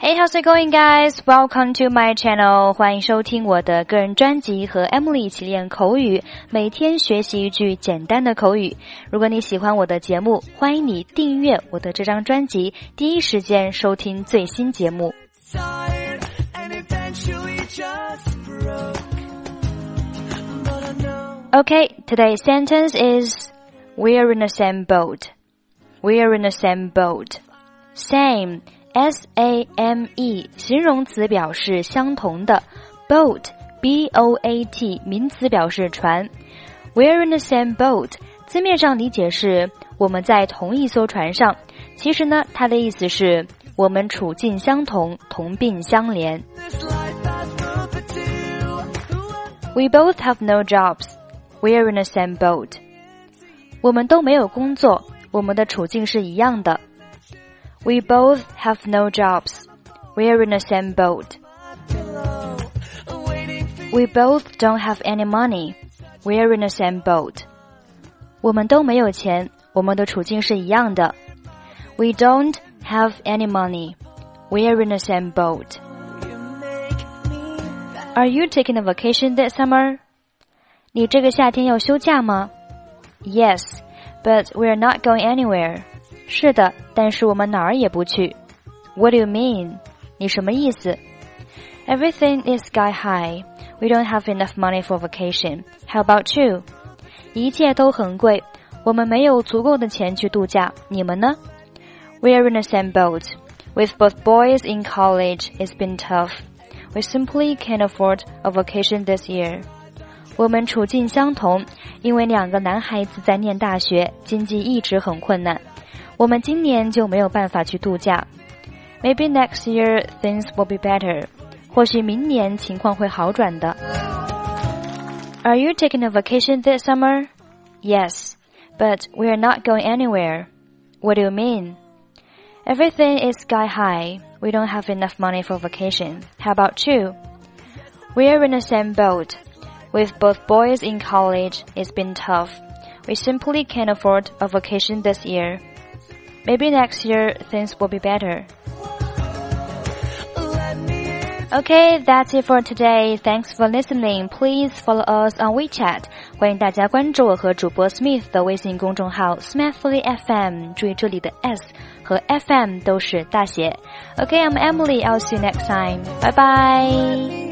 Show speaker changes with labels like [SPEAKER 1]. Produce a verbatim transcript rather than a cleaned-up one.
[SPEAKER 1] Hey, how's it going, guys? Welcome to my channel. 欢迎收听我的个人专辑，和 Emily 一起练口语，每天学习一句简单的口语。如果你喜欢我的节目，欢迎你订阅我的这张专辑，第一时间收听最新节目。Okay, today's sentence is We're in the same boat. We're in the same boat. Same, S A M E, 形容词表示相同的。Boat, B O A T, 名词表示船。We're in the same boat, 字面上理解是我们在同一艘船上。其实呢，它的意思是我们处境相同，同病相怜。We both have no jobs.We're in the same boat. 我们都没有工作，我们的处境是一样的。We both have no jobs. We're in the same boat. We both don't have any money. We're in the same boat. 我们都没有钱，我们的处境是一样的。We don't have any money. We're in the same boat. Are you taking a vacation this summer?你这个夏天要休假吗？ Yes, but we're not going anywhere. 是的，但是我们哪儿也不去。What do you mean? 你什么意思？ Everything is sky high. We don't have enough money for vacation. How about you? 一切都很贵，我们没有足够的钱去度假。你们呢？ We're in the same boat. With both boys in college, it's been tough. We simply can't afford a vacation this year.我们处境相同，因为两个男孩子在念大学，经济一直很困难。我们今年就没有办法去度假。Maybe next year things will be better. 或许明年情况会好转的。Are you taking a vacation this summer? Yes, but we are not going anywhere. What do you mean? Everything is sky high. We don't have enough money for vacation. How about you? We are in the same boat.With both boys in college, it's been tough. We simply can't afford a vacation this year. Maybe next year, things will be better. Okay, that's it for today. Thanks for listening. Please follow us on WeChat. 欢迎大家关注我和主播 Smith 的微信公众号 Smithly F M. 注意这里的 S 和 F M 都是大写。Okay, I'm Emily. I'll see you next time. Bye bye.